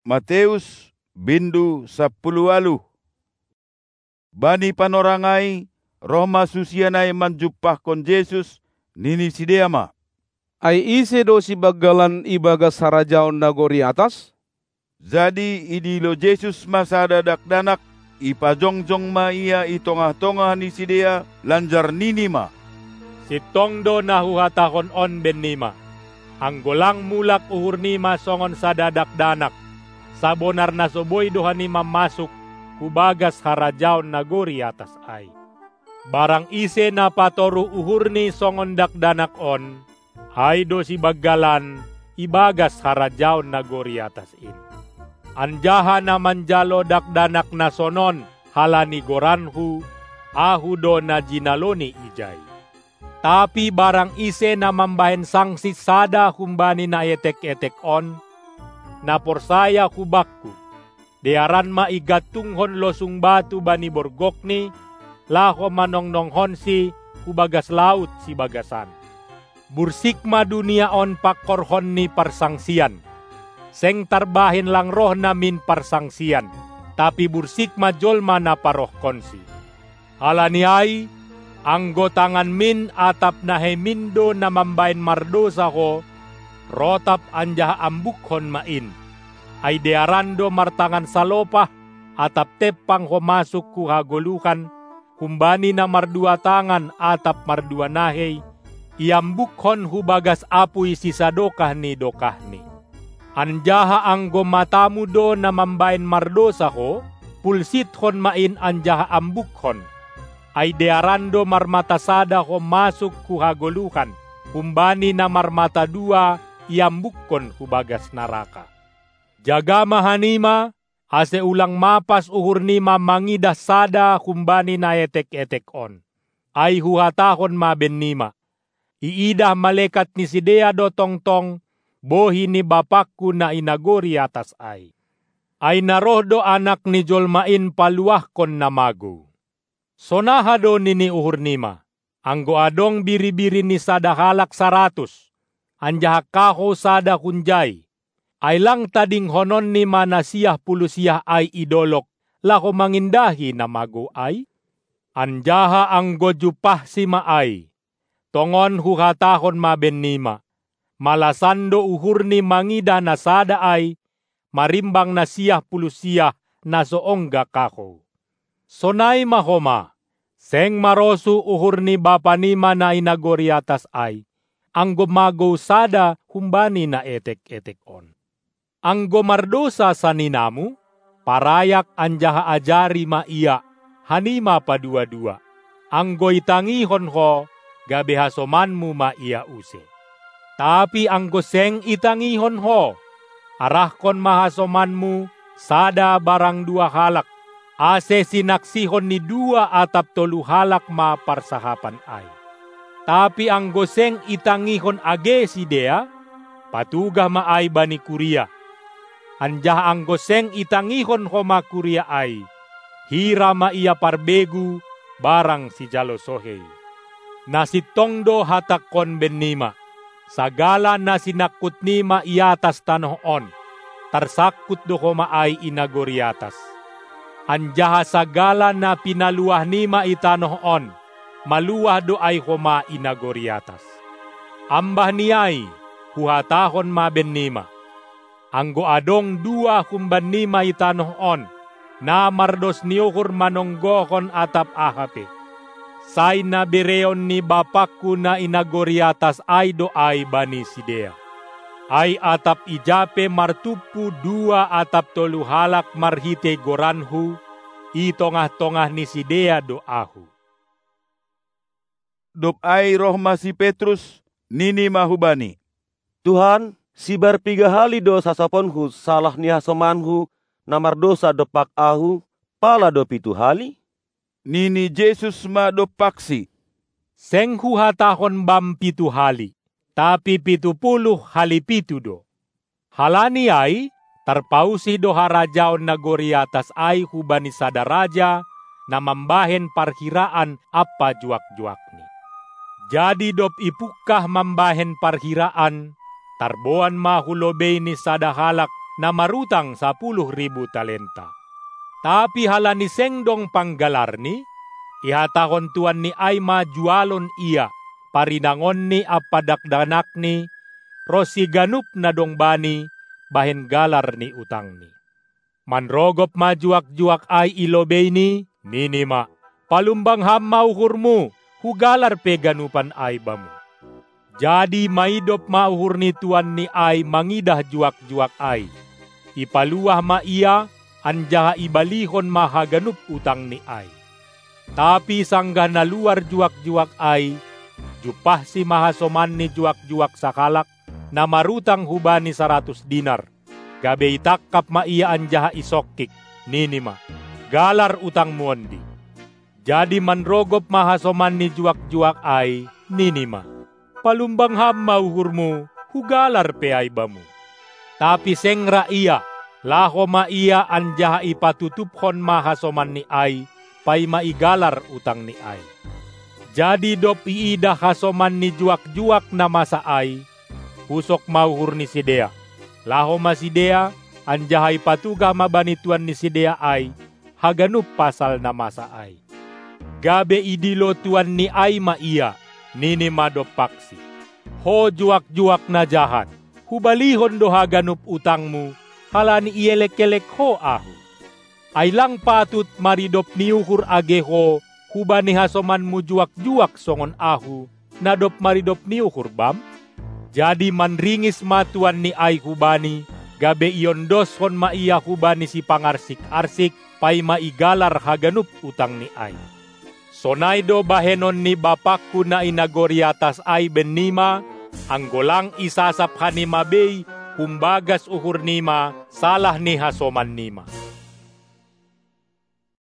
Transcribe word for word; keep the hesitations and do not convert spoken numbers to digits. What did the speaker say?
Mateus bindu sapuluh alu. Bani panorangai roh masusianai manjupah kon Jesus nini sidea ma. Ai ise do si bagalan ibagas harajaon nagori atas? Jadi idilo Jesus masada dakdanak ipajongjong ma ia i tongah-tongah ni sidea lanjar nini ma. Si tongdo nahuhatahon on ben nima. Anggolang mulak uhur nima songon sadadak danak. Sabonar na soboy doha nima masuk kubagas harajaon nagori atas ay. Barang ise na patoru uhur ni songon dak danak on. Ay do si bagalan ibagas harajaon nagori atas in. Anjaha na manjalo dak danak na sonon halani goranhu ahu do na jinaloni ijay. Tapi barang ise na mambahen sangsi sada humbani na etek-etek on, na porsaya hubakku, dearan ma igatunghon losung batu bani borgokni, laho manongnonghon si hubagas laut si bagasan. Bursik ma dunia on pakorhon ni parsangsian, seng tarbahin lang roh namin parsangsian, tapi bursik ma jolma na paroh konsi. Halani ay, anggo tangan min atap na hemindo na mambain mardosa ko, rotap anjah ambukhon main. Ay dearando martangan salopah, atap tepang ho masuk ku hagolukan, kumbani na mardua tangan atap mardua nahey, iambukhon hubagas apuy sisa dokah ni dokah ni. Anjaha anggo matamu do na mambain mardosa ko, pulsithon main anjaha ambukhon. Ay dearando marmata sada ko masuk ku hagolukan, kumbani na marmata dua iambukkon hubagas naraka. Jaga mahanima, ase ulang mapas uhur nima mangidah sada kumbani na etek-etek on. Ay huhatahon ma ben nima. Iidah malekat ni sidea do tong-tong, bohi ni bapakku na inagori atas ay. Ay naroh do anak ni jolmain paluah kon namago. Sonaha do nini uhur nima, anggo adong biri-biri ni sada halak saratus, anjaha kaho sada kunjay, ay lang tading honon ni mana siyah puluh siyah ay idolok, lako mangindahi na mago ay, anjaha anggo jupah si maay, tongon huhatahon maben nima, malasando uhur ni mangida na sada ay, marimbang na siyah puluh siyah na soongga kaho. Sonay mahoma, seng marosu uhur ni bapa nima na inagori atas ay, anggo mago sada humbani na etek-etek on. Anggo mardosa sa ninamu, parayak anjaha ajari ma iya, hanima pa dua-dua. Anggo itangihon ho, gabe hasomanmu ma iya use. Tapi anggo seng itangihon ho, arahkon mahasomanmu sada barang dua halak, ase sinaksihon ni dua atap tolu halak ma parsahapan ay. Tapi anggo seng itangihon age sidea, patugah ma ay bani kuria. Anjah anggo seng itangihon ho ma kuria ay, hira ma iya parbegu barang si jalo sohei. Nasi tongdo hatakon ben nima, sagala na sinakut nima iatas tanoh on, tarsakut do ho ma ay inagori atas. Anjaha sagala na pinaluah nima itanoh on, maluah do ay homa inagori atas. Ambah niay, huhatahon ma ben nima. Anggo adong dua kumban nima itanoh on, na mardos niuhur manonggohon atap ahape. Say na bireon ni bapakku na inagori atas ay do ay bani sidea. Ay atap ijape martupu dua atap tolu halak marhite goranhu, i tongah-tongah ni sidea do ahu. Dop ay roh masi Petrus nini mahubani. Tuhan, sibar piga hali do sasaponhu salah ni hasomanhu namar dosa dopak ahu, pala do pitu hali? Nini Jesus ma do paksi. Seng huhatahon bam pitu hali, tapi pitu puluh hali pitu do. Halani ay, tarpausi do harajaon nagori atas ay hubani sada raja, na mambahen parhiraan apa juak-juak ni. Jadi dop ipukah mambahen parhiraan, tarboan mahulobei ni sada halak na marutang sapuluh ribu talenta. Tapi halani sengdong panggalar ni, ihatakon tuan ni ay majualon iya, parinangon ni apadakdanak ni, rosi ganup na dongbani, bahen galar ni utang ni. Manrogop majuak-juak ay ilobey ni, ninima, palumbang ham mauhurmu, hugalar pe ganupan ay bamu. Jadi maidop mauhur ni tuan ni ay mangidah juak-juak ay. Ipaluah ma iya, anjaha ibalihon mahaganup utang ni ay. Tapi sanggah na luar juak-juak ay, jupah si mahasoman ni juak-juak sakalak, na marutang hubani saratus dinar. Gabe itakap ma iya anjaha isokik, ninima, galar utang muondi. Jadi manrogop mahasoman ni juak-juak ay, ninima, palumbang ham mauhurmu, hugalar pe ay bamu. Tapi sengra iya, laho ma iya anjaha ipatutuphon mahasoman ni ay, pay maigalar utang ni ay. Jadi dop iida hasoman ni juak-juak na masa ay, husok mauhur ni sidea. Laho ma sidea, anjaha ipatuga mabanituan ni sidea ay, haganup pasal na masa ay. Gabe idilo tuan ni ay ma iya, nini madop paksi. Ho juak-juak na jahat, hubalihon do haganup utangmu, halani ielek-elek ho ahu. Ay lang patut maridop niuhur ageho, hubani hasomanmu juak-juak songon ahu, nadop maridop niuhur bam? Jadi manringis matuan ni ay hubani, gabe iondoshon ma iya hubani si pangarsik-arsik, pay maigalar haganup utang ni ay. Sonaydo bahenon ni bapakku na inagori atas ay benima, anggolang isasap hanima bay, humbagas uhur nima, salah ni hasoman nima.